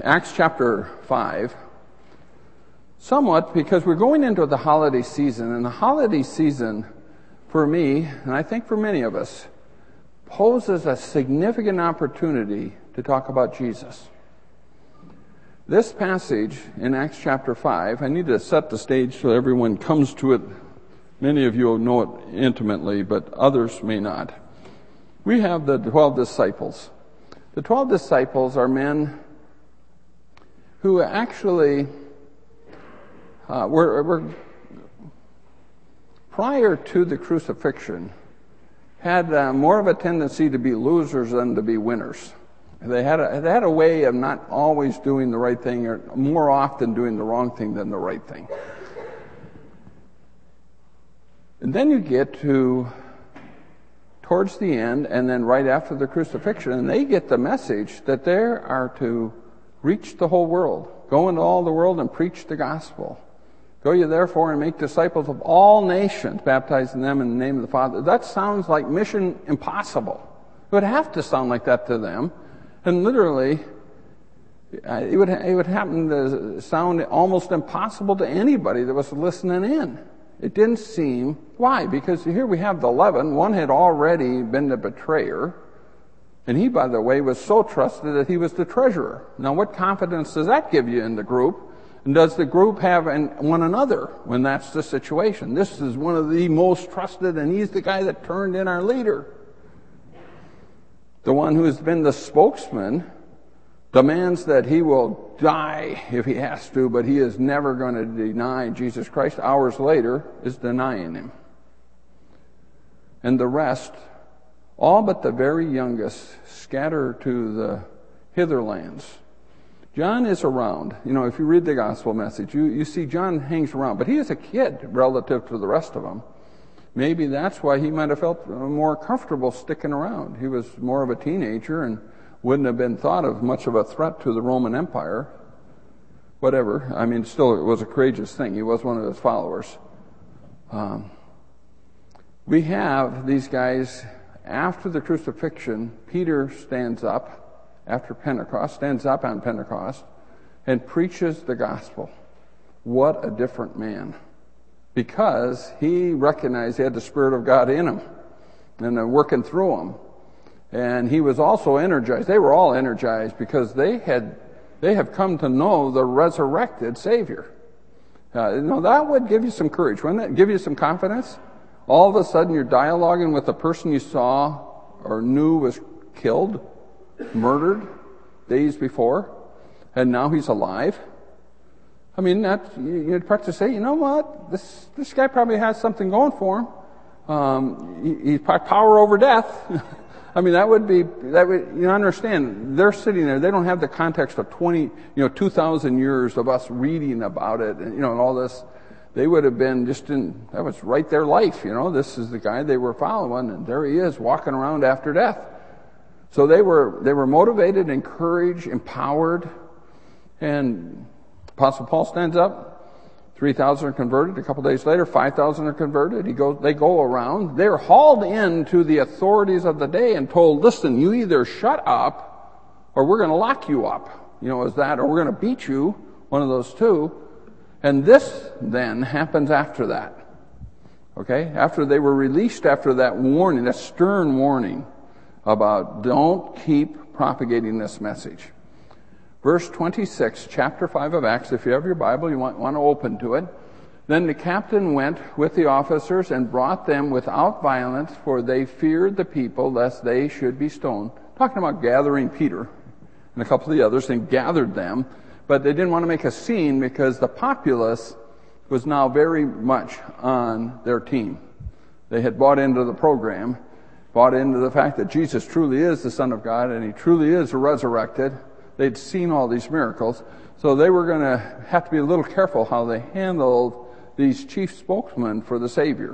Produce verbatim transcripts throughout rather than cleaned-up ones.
Acts chapter five, somewhat because we're going into the holiday season, and the holiday season, for me, and I think for many of us, poses a significant opportunity to talk about Jesus. This passage in Acts chapter five, I need to set the stage so everyone comes to it. Many of you know it intimately, but others may not. We have the twelve disciples. The twelve disciples are men who actually uh, were, were, prior to the crucifixion, had uh, more of a tendency to be losers than to be winners. They had a, they had a way of not always doing the right thing, or more often doing the wrong thing than the right thing. And then you get to towards the end, and then right after the crucifixion, and they get the message that they are to reach the whole world. Go into all the world and preach the gospel. Go ye therefore and make disciples of all nations, baptizing them in the name of the Father. That sounds like mission impossible. It would have to sound like that to them. And literally, it would, it would happen to sound almost impossible to anybody that was listening in. It didn't seem, why? Because here we have the eleven. One had already been the betrayer. And he, by the way, was so trusted that he was the treasurer. Now, what confidence does that give you in the group? And does the group have in one another when that's the situation? This is one of the most trusted, and he's the guy that turned in our leader. The one who has been the spokesman demands that he will die if he has to, but he is never going to deny Jesus Christ. Hours later is denying him. And the rest, all but the very youngest, scatter to the hitherlands. John is around. You know, if you read the gospel message, you, you see John hangs around, but he is a kid relative to the rest of them. Maybe that's why he might have felt more comfortable sticking around. He was more of a teenager and wouldn't have been thought of much of a threat to the Roman Empire. Whatever. I mean, still, it was a courageous thing. He was one of his followers. Um, we have these guys, after the crucifixion, Peter stands up, after Pentecost, stands up on Pentecost, and preaches the gospel. What a different man. Because he recognized he had the Spirit of God in him, and uh, working through him. And he was also energized. They were all energized because they had, they have come to know the resurrected Savior. Uh, you know, that would give you some courage, wouldn't it? Give you some confidence? All of a sudden you're dialoguing with the person you saw or knew was killed, murdered days before, and now he's alive. I mean, that, you'd practice to say, you know what? This, this guy probably has something going for him. Um, he, he's power over death. I mean, that would be, that would, you understand, they're sitting there, they don't have the context of twenty, you know, two thousand years of us reading about it, and, you know, and all this. They would have been just in, that was right their life, you know. This is the guy they were following, and there he is, walking around after death. So they were, they were motivated, encouraged, empowered, and Apostle Paul stands up. three thousand are converted. A couple days later, five thousand are converted. He goes, they go around. They're hauled in to the authorities of the day and told, listen, you either shut up or we're going to lock you up. You know, is that, or we're going to beat you, one of those two. And this then happens after that. Okay? After they were released after that warning, that stern warning about don't keep propagating this message. Verse twenty-six, chapter five of Acts, if you have your Bible, you want, want to open to it. Then the captain went with the officers and brought them without violence, for they feared the people, lest they should be stoned. Talking about gathering Peter and a couple of the others, and gathered them. But they didn't want to make a scene because the populace was now very much on their team. They had bought into the program, bought into the fact that Jesus truly is the Son of God, and he truly is resurrected. They'd seen all these miracles, so they were going to have to be a little careful how they handled these chief spokesmen for the Savior.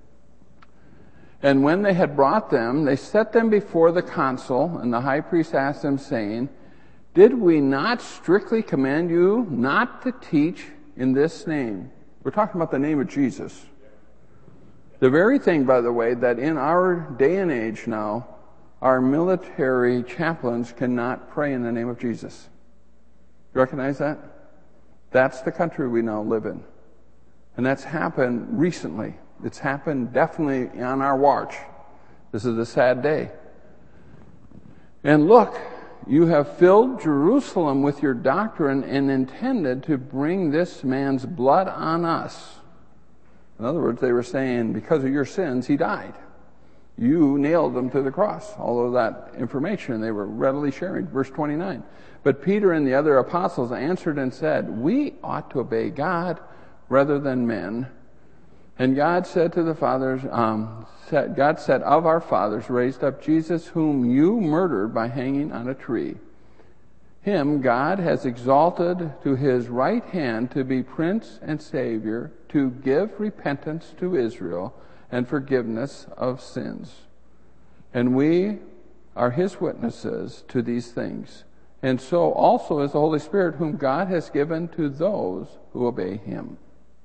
And when they had brought them, they set them before the consul, and the high priest asked them, saying, did we not strictly command you not to teach in this name? We're talking about the name of Jesus. The very thing, by the way, that in our day and age now, our military chaplains cannot pray in the name of Jesus. You recognize that? That's the country we now live in. And that's happened recently. It's happened definitely on our watch. This is a sad day. And look, you have filled Jerusalem with your doctrine and intended to bring this man's blood on us. In other words, they were saying, because of your sins, he died. You nailed him to the cross. All of that information they were readily sharing. Verse twenty-nine. But Peter and the other apostles answered and said, we ought to obey God rather than men. And God said to the fathers, um, said, God said, of our fathers raised up Jesus, whom you murdered by hanging on a tree. Him God has exalted to his right hand to be Prince and Savior, to give repentance to Israel and forgiveness of sins. And we are his witnesses to these things. And so also is the Holy Spirit, whom God has given to those who obey him.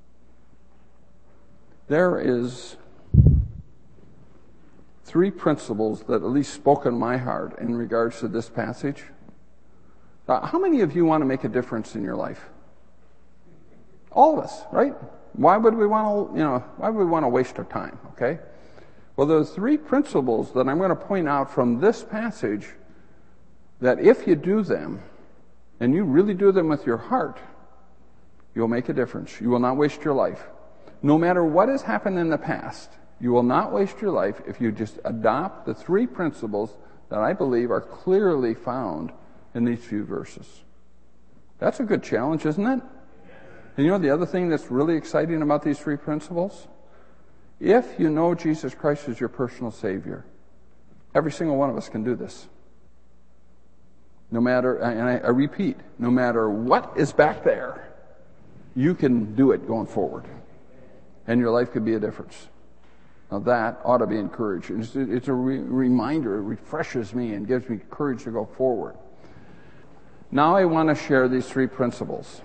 There is three principles that at least spoke in my heart in regards to this passage. Uh, how many of you want to make a difference in your life? All of us, right? Why would we want to, you know, why would we want to waste our time, okay? Well, there are three principles that I'm going to point out from this passage that if you do them, and you really do them with your heart, you'll make a difference. You will not waste your life. No matter what has happened in the past, you will not waste your life if you just adopt the three principles that I believe are clearly found in these few verses. That's a good challenge, isn't it? And you know the other thing that's really exciting about these three principles? If you know Jesus Christ as your personal Savior, every single one of us can do this. No matter, and I, I repeat, no matter what is back there, you can do it going forward. And your life could be a difference. Now that ought to be encouraging. It's, it's a re- reminder, it refreshes me and gives me courage to go forward. Now I want to share these three principles.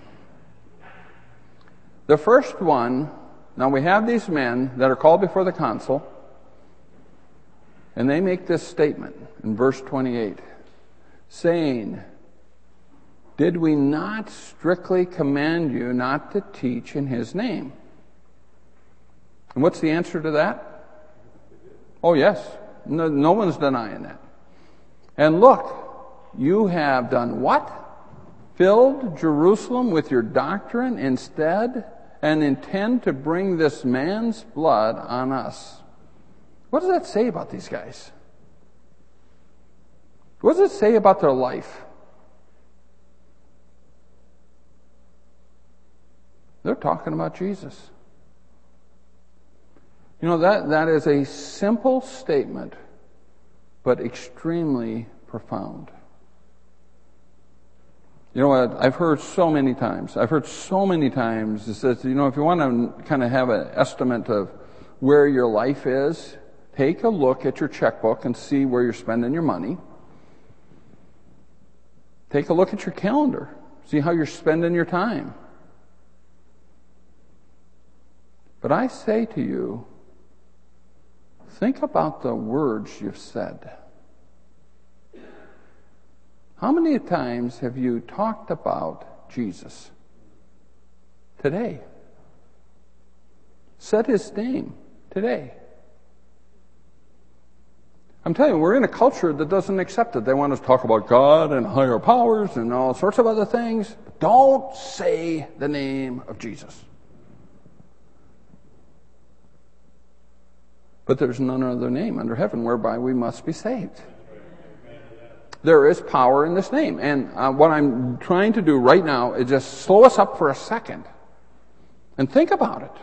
The first one, now we have these men that are called before the council, and they make this statement in verse twenty-eight, saying, did we not strictly command you not to teach in his name? And what's the answer to that? Oh, yes. No, no one's denying that. And look, you have done what? Filled Jerusalem with your doctrine instead, and intend to bring this man's blood on us. What does that say about these guys? What does it say about their life? They're talking about Jesus. You know, that, that is a simple statement, but extremely profound. You know what? I've heard so many times, I've heard so many times, it says, you know, if you want to kind of have an estimate of where your life is, take a look at your checkbook and see where you're spending your money. Take a look at your calendar. See how you're spending your time. But I say to you, think about the words you've said. How many times have you talked about Jesus today? Said his name today. I'm telling you, we're in a culture that doesn't accept it. They want us to talk about God and higher powers and all sorts of other things. Don't say the name of Jesus. But there's none other name under heaven whereby we must be saved. There is power in this name. And uh, what I'm trying to do right now is just slow us up for a second and think about it.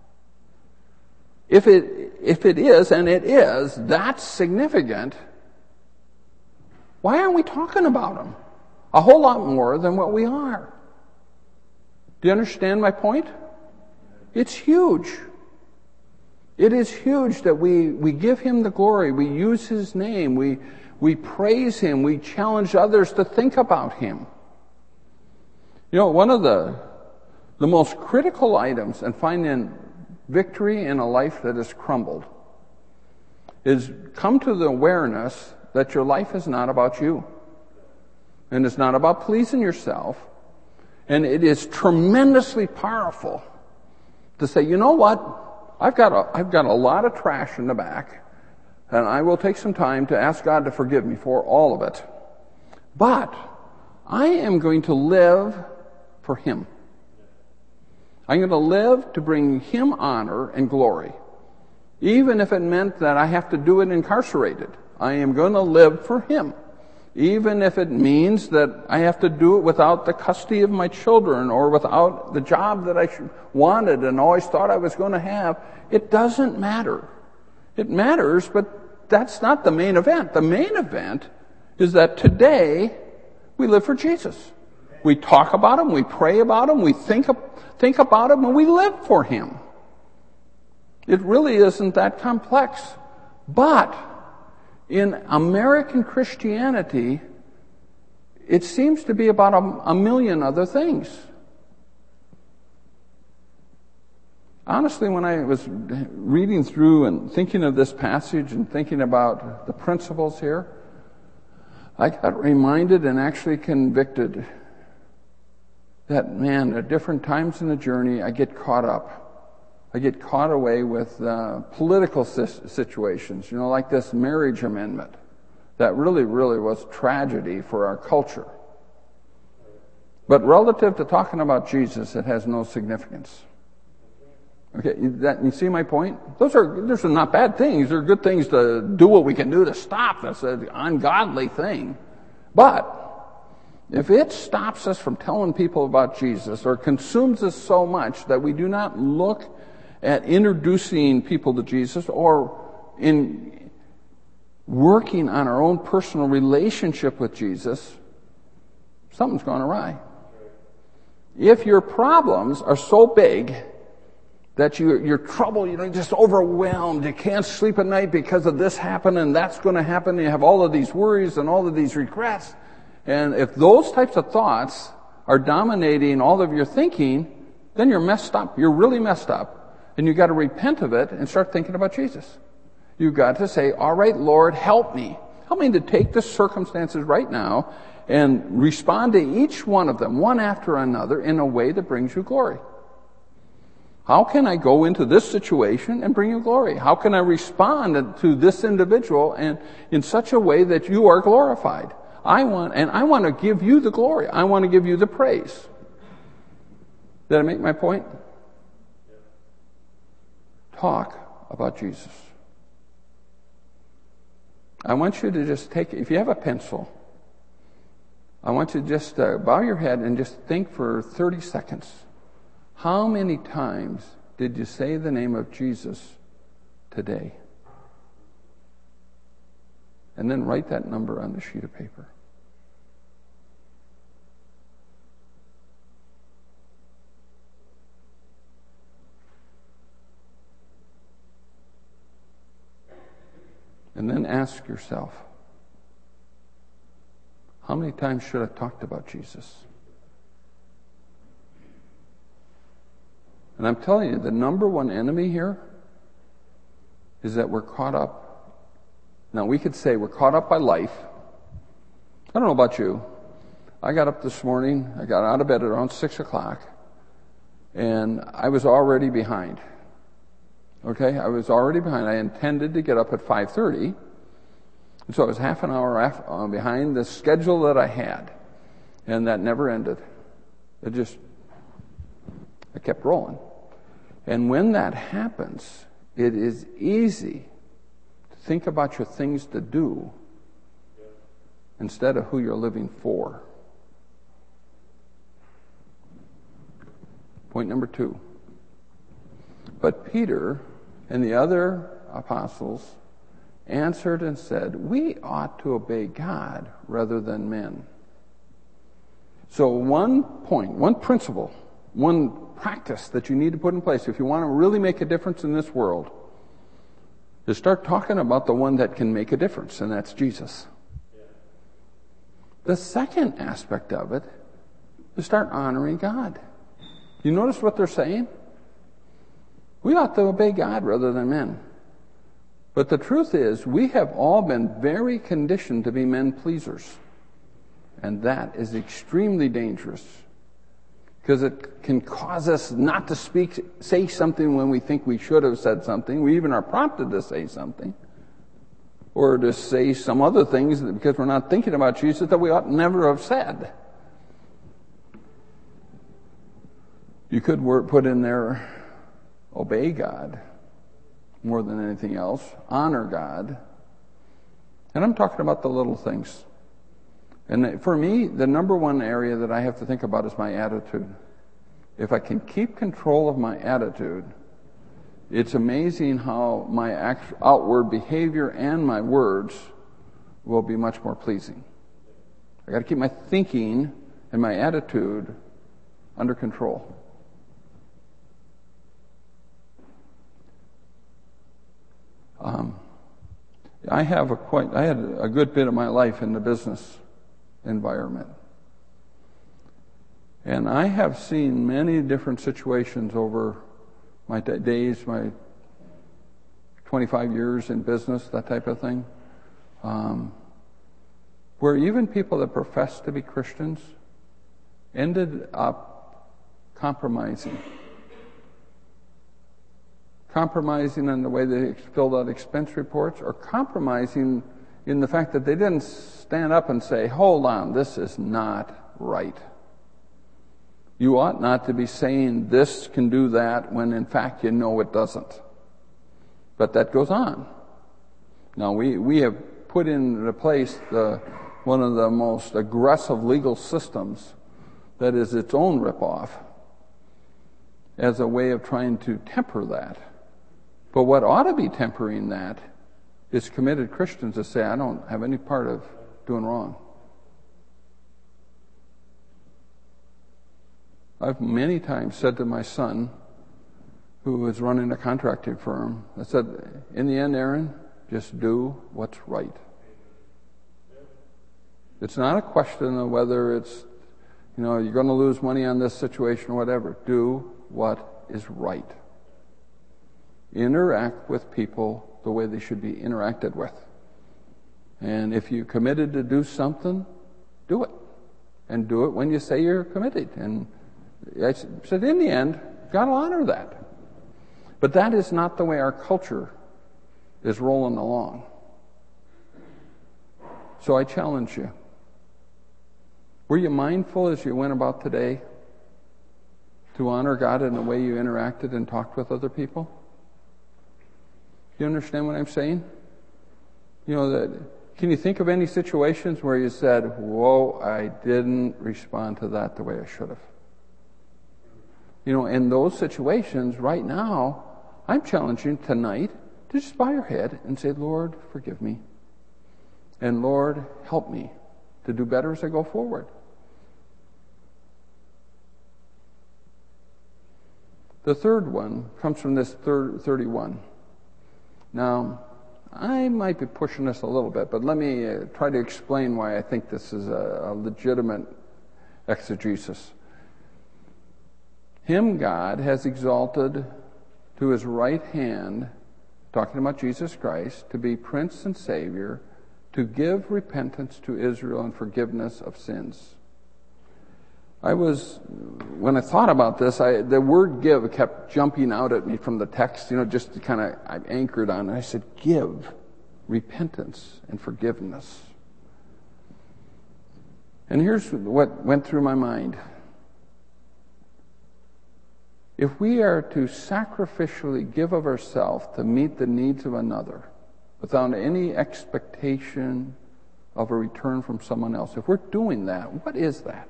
If it, if it is, and it is, that's significant, why aren't we talking about him? A whole lot more than what we are. Do you understand my point? It's huge. It is huge that we, we give him the glory. We use his name. We, we praise him. We challenge others to think about him. You know, one of the, the most critical items in finding victory in a life that has crumbled is come to the awareness that your life is not about you. And it's not about pleasing yourself. And it is tremendously powerful to say, you know what? I've got a, I've got a lot of trash in the back, and I will take some time to ask God to forgive me for all of it. But I am going to live for Him. I'm going to live to bring Him honor and glory. Even if it meant that I have to do it incarcerated, I am going to live for Him. Even if it means that I have to do it without the custody of my children or without the job that I wanted and always thought I was going to have, it doesn't matter. It matters, but that's not the main event. The main event is that today we live for Jesus. We talk about Him, we pray about Him, we think, think about Him, and we live for Him. It really isn't that complex. But in American Christianity, it seems to be about a, a million other things. Honestly, when I was reading through and thinking of this passage and thinking about the principles here, I got reminded and actually convicted that, man, at different times in the journey, I get caught up. I get caught away with uh, political situations, you know, like this marriage amendment that really, really was tragedy for our culture. But relative to talking about Jesus, it has no significance. Okay, that, you see my point? Those are, those are not bad things. They're good things to do what we can do to stop this, an ungodly thing. But if it stops us from telling people about Jesus or consumes us so much that we do not look at introducing people to Jesus or in working on our own personal relationship with Jesus, something's gone awry. If your problems are so big that you, you're troubled, you know, you're just overwhelmed, you can't sleep at night because of this happened and that's going to happen, and you have all of these worries and all of these regrets, and if those types of thoughts are dominating all of your thinking, then you're messed up. You're really messed up. And you've got to repent of it and start thinking about Jesus. You've got to say, all right, Lord, help me. Help me to take the circumstances right now and respond to each one of them, one after another, in a way that brings you glory. How can I go into this situation and bring you glory? How can I respond to this individual and in such a way that you are glorified? I want, and I want to give you the glory. I want to give you the praise. Did I make my point? Talk about Jesus. I want you to just take, if you have a pencil, I want you to just uh, bow your head and just think for thirty seconds. How many times did you say the name of Jesus today? And then write that number on the sheet of paper. And then ask yourself, how many times should I have talked about Jesus? And I'm telling you, the number one enemy here is that we're caught up. Now, we could say we're caught up by life. I don't know about you. I got up this morning, I got out of bed at around six o'clock, and I was already behind. Okay, I was already behind. I intended to get up at five thirty, and so I was half an hour after, uh, behind the schedule that I had, and that never ended. It just, I kept rolling. And when that happens, it is easy to think about your things to do instead of who you're living for. Point number two. But Peter and the other apostles answered and said, we ought to obey God rather than men. So one point, one principle, one practice that you need to put in place if you want to really make a difference in this world is start talking about the one that can make a difference, and that's Jesus. The second aspect of it is start honoring God. You notice what they're saying? We ought to obey God rather than men. But the truth is, we have all been very conditioned to be men pleasers. And that is extremely dangerous. because it can cause us not to speak, say something when we think we should have said something. We even are prompted to say something, or to say some other things because we're not thinking about Jesus that we ought never have said. You could put in there, obey God more than anything else, honor God. And I'm talking about the little things. And for me, the number one area that I have to think about is my attitude. If I can keep control of my attitude, it's amazing how my act, outward behavior and my words will be much more pleasing. I got to keep my thinking and my attitude under control. Um, I have a quite. I had a good bit of my life in the business environment, and I have seen many different situations over my days, my twenty-five years in business, that type of thing, um, where even people that profess to be Christians ended up compromising. Compromising in the way they filled out expense reports, or compromising in the fact that they didn't stand up and say, hold on, this is not right. You ought not to be saying this can do that when in fact you know it doesn't. But that goes on. Now we, we have put into place the, one of the most aggressive legal systems that is its own ripoff as a way of trying to temper that. But what ought to be tempering that is committed Christians that say, I don't have any part of doing wrong. I've many times said to my son, who was running a contracting firm, I said, in the end, Aaron, just do what's right. It's not a question of whether it's, you know, you're going to lose money on this situation or whatever. Do what is right. Interact with people the way they should be interacted with. And if you're committed to do something, do it. And do it when you say you're committed. And I said, in the end, God will honor that. But that is not the way our culture is rolling along. So I challenge you. Were you mindful as you went about today to honor God in the way you interacted and talked with other people? You understand what I'm saying? You know, that, can you think of any situations where you said, whoa, I didn't respond to that the way I should have? You know, in those situations right now, I'm challenging tonight to just bow your head and say, Lord, forgive me. And Lord, help me to do better as I go forward. The third one comes from this third, thirty-one. Now, I might be pushing this a little bit, but let me uh, try to explain why I think this is a, a legitimate exegesis. Him God has exalted to his right hand, talking about Jesus Christ, to be Prince and Savior, to give repentance to Israel and forgiveness of sins. I was, when I thought about this, I, the word give kept jumping out at me from the text, you know, just to kind of, I anchored on it. I said, give repentance and forgiveness. And here's what went through my mind. If we are to sacrificially give of ourselves to meet the needs of another without any expectation of a return from someone else, if we're doing that, what is that?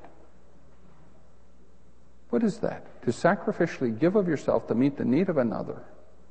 What is that? To sacrificially give of yourself to meet the need of another.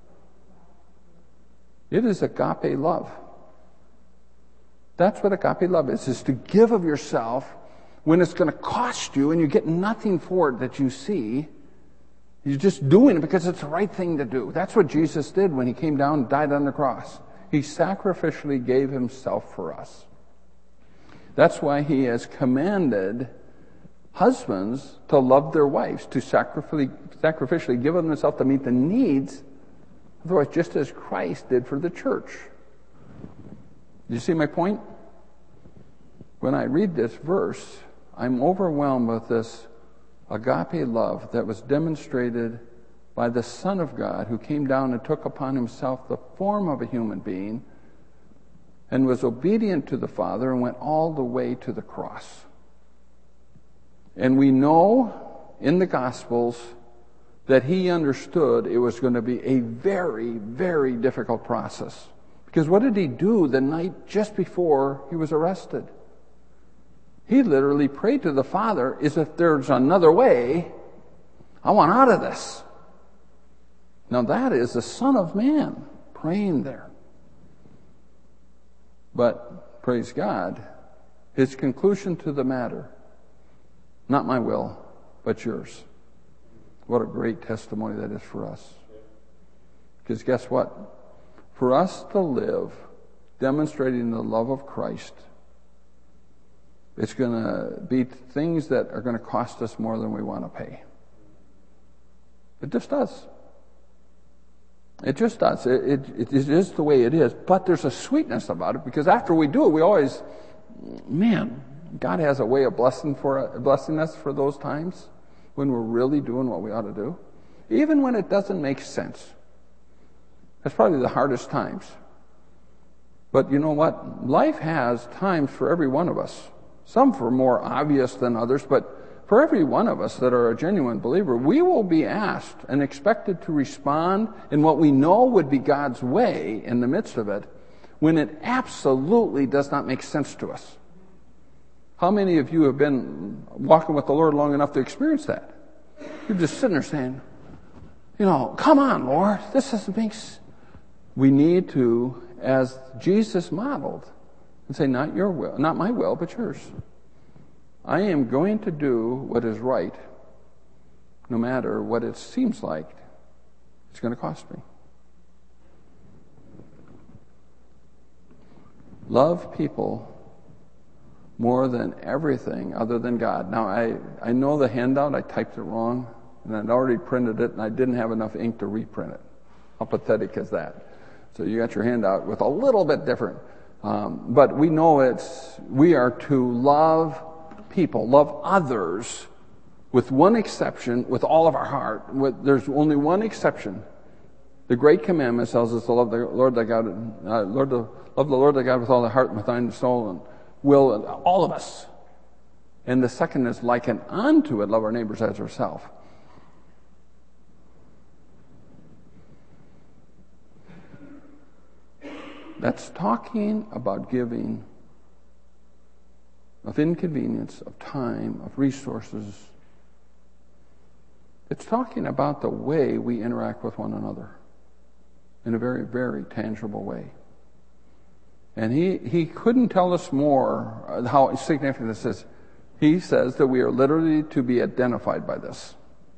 It is agape love. That's what agape love is, is to give of yourself when it's going to cost you and you get nothing for it that you see. You're just doing it because it's the right thing to do. That's what Jesus did when he came down and died on the cross. He sacrificially gave himself for us. That's why he has commanded husbands to love their wives, to sacrificially, sacrificially give of themselves to meet the needs, otherwise just as Christ did for the church. Do you see my point? When I read this verse, I'm overwhelmed with this agape love that was demonstrated by the Son of God, who came down and took upon himself the form of a human being and was obedient to the Father and went all the way to the cross. And we know in the Gospels that he understood it was going to be a very, very difficult process. Because what did he do the night just before he was arrested? He literally prayed to the Father, as if there's another way, I want out of this. Now that is the Son of Man praying there. But, praise God, his conclusion to the matter, not my will, but yours. What a great testimony that is for us. Because guess what? For us to live demonstrating the love of Christ, it's going to be things that are going to cost us more than we want to pay. It just does. It just does. It, it, it is the way it is. But there's a sweetness about it, because after we do it, we always, man, God has a way of blessing for blessing us for those times when we're really doing what we ought to do. Even when it doesn't make sense. That's probably the hardest times. But you know what? Life has times for every one of us. Some for more obvious than others, but for every one of us that are a genuine believer, we will be asked and expected to respond in what we know would be God's way in the midst of it, when it absolutely does not make sense to us. How many of you have been walking with the Lord long enough to experience that? You're just sitting there saying, you know, come on, Lord, this doesn't make sense. We need to, as Jesus modeled, and say, not your will, not my will, but yours. I am going to do what is right, no matter what it seems like it's going to cost me. Love people more than everything other than God. Now, I, I know the handout, I typed it wrong, and I'd already printed it, and I didn't have enough ink to reprint it. How pathetic is that? So you got your handout with a little bit different. Um, but we know it's, we are to love people, love others, with one exception, with all of our heart. With, there's only one exception. The Great Commandment tells us to love the Lord thy God, uh, Lord, the, love the Lord thy God with all thy heart, and with thine soul, and will, and all of us. And the second is liken unto it, love our neighbors as ourselves. That's talking about giving of inconvenience, of time, of resources. It's talking about the way we interact with one another in a very, very tangible way. And he, he couldn't tell us more how significant this is. He says that we are literally to be identified by this.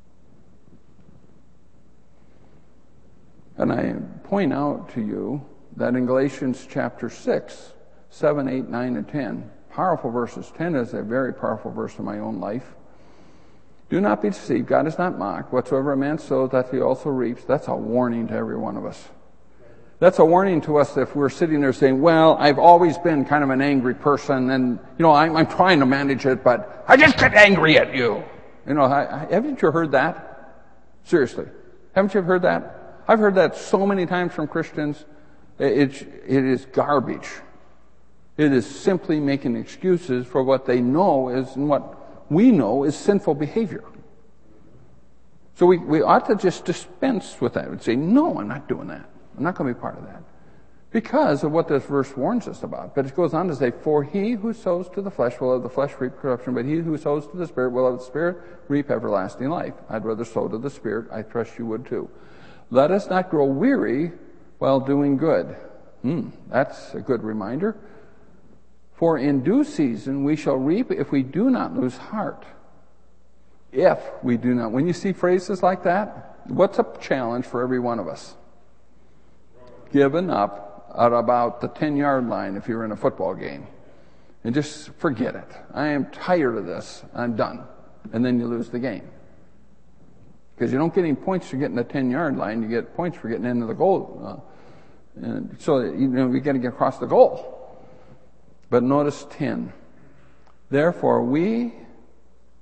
And I point out to you that in Galatians chapter six, seven, eight, nine, and ten, powerful verses. ten is a very powerful verse in my own life. Do not be deceived. God is not mocked. Whatsoever a man sows, that he also reaps. That's a warning to every one of us. That's a warning to us if we're sitting there saying, well, I've always been kind of an angry person, and, you know, I'm, I'm trying to manage it, but I just get angry at you. You know, I, I, haven't you heard that? Seriously. Haven't you heard that? I've heard that so many times from Christians. It, it is garbage. It is simply making excuses for what they know is, and what we know is sinful behavior. So we, we ought to just dispense with that and say, no, I'm not doing that. I'm not going to be part of that. Because of what this verse warns us about. But it goes on to say, for he who sows to the flesh will of the flesh reap corruption, but he who sows to the Spirit will of the Spirit reap everlasting life. I'd rather sow to the Spirit. I trust you would too. Let us not grow weary while doing good. Hmm, that's a good reminder. For in due season we shall reap if we do not lose heart. If we do not. When you see phrases like that, what's a challenge for every one of us? Given up at about the ten-yard line if you're in a football game. And just forget it. I am tired of this. I'm done. And then you lose the game. Because you don't get any points for getting the ten-yard line. You get points for getting into the goal. Uh, and so, you know, we got to get across the goal. But notice ten. Therefore, we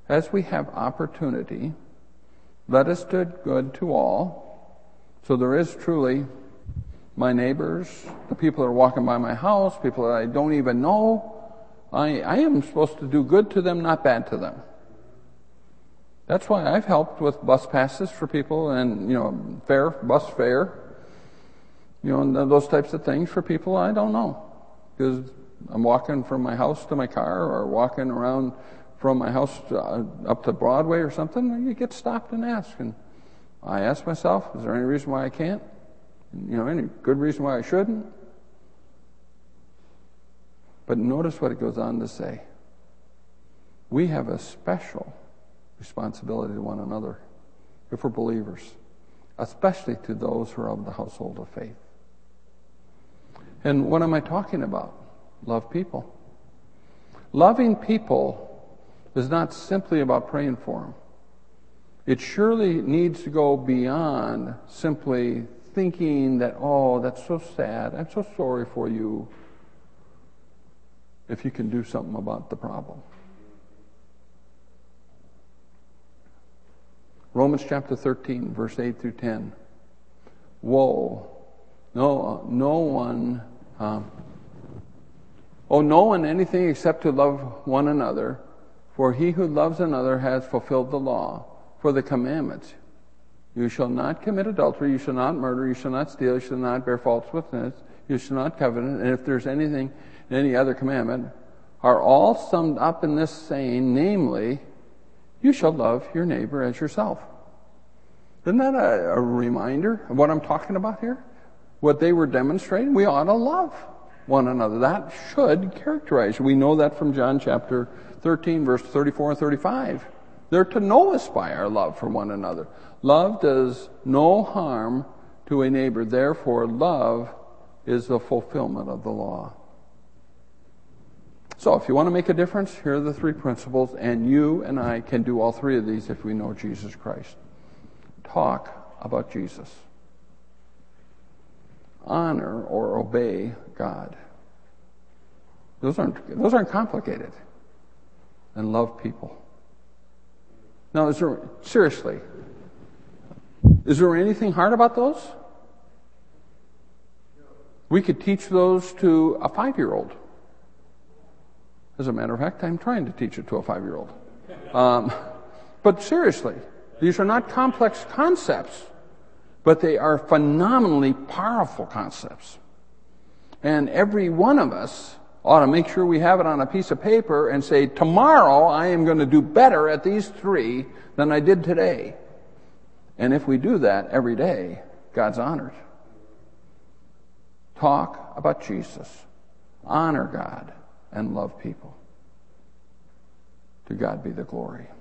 as we have opportunity, let us do good to all. So there is truly my neighbors, the people that are walking by my house, people that I don't even know. I, I am supposed to do good to them, not bad to them. That's why I've helped with bus passes for people and, you know, fare, bus fare, you know, and those types of things for people I don't know. Because I'm walking from my house to my car or walking around from my house to, uh, up to Broadway or something, and you get stopped and asked. And I ask myself, is there any reason why I can't? You know, any good reason why I shouldn't? But notice what it goes on to say. We have a special responsibility to one another if we're believers, especially to those who are of the household of faith. And what am I talking about? Love people. Loving people is not simply about praying for them. It surely needs to go beyond simply thinking that, oh, that's so sad, I'm so sorry for you, if you can do something about the problem. Romans chapter thirteen, verse eight through ten. Woe, no, no one, um, oh, no one anything except to love one another, for he who loves another has fulfilled the law. For the commandments, you shall not commit adultery, you shall not murder, you shall not steal, you shall not bear false witness, you shall not covet, and if there's anything, any other commandment, are all summed up in this saying, namely, you shall love your neighbor as yourself. Isn't that a, a reminder of what I'm talking about here? What they were demonstrating? We ought to love one another. That should characterize. We know that from John chapter thirteen, verse thirty-four and thirty-five. They're to know us by our love for one another. Love does no harm to a neighbor. Therefore, love is the fulfillment of the law. So if you want to make a difference, here are the three principles, and you and I can do all three of these if we know Jesus Christ. Talk about Jesus. Honor or obey God. Those aren't, those aren't complicated. And love people. Now, is there, seriously, is there anything hard about those? We could teach those to a five-year-old. As a matter of fact, I'm trying to teach it to a five-year-old. Um, but seriously, these are not complex concepts, but they are phenomenally powerful concepts. And every one of us ought to make sure we have it on a piece of paper and say, tomorrow I am going to do better at these three than I did today. And if we do that every day, God's honored. Talk about Jesus. Honor God. And love people. To God be the glory.